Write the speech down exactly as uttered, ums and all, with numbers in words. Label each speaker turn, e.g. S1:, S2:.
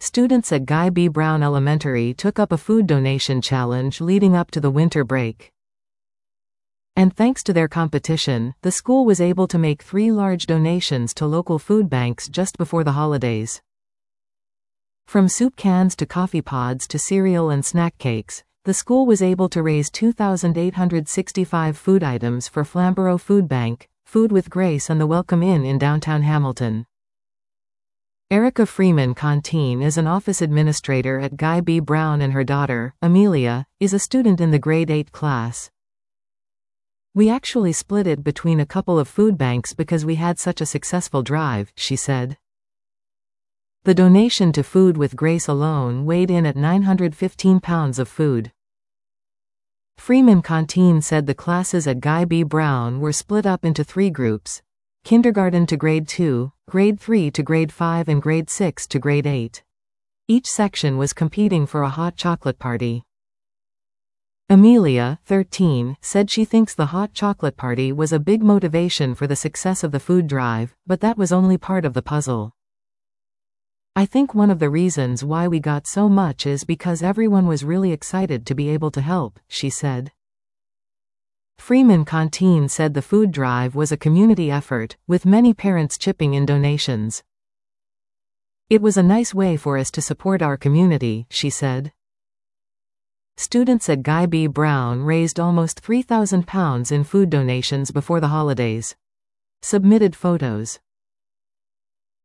S1: Students at Guy B. Brown Elementary took up a food donation challenge leading up to the winter break. And thanks to their competition, the school was able to make three large donations to local food banks just before the holidays. From soup cans to coffee pods to cereal and snack cakes, the school was able to raise two thousand eight hundred sixty-five food items for Flamborough Food Bank, Food with Grace and the Welcome Inn in downtown Hamilton. Erica Freeman Contine is an office administrator at Guy B. Brown and her daughter, Amelia, is a student in the grade eight class. "We actually split it between a couple of food banks because we had such a successful drive," she said. The donation to Food with Grace alone weighed in at nine hundred fifteen pounds of food. Freeman Contine said the classes at Guy B. Brown were split up into three groups: kindergarten to grade two, grade three to grade five and grade six to grade eight. Each section was competing for a hot chocolate party. Amelia, thirteen, said she thinks the hot chocolate party was a big motivation for the success of the food drive, but that was only part of the puzzle. "I think one of the reasons why we got so much is because everyone was really excited to be able to help," she said. Freeman Contine said the food drive was a community effort, with many parents chipping in donations. "It was a nice way for us to support our community," she said. Students at Guy B. Brown raised almost three thousand pounds in food donations before the holidays. Submitted photos.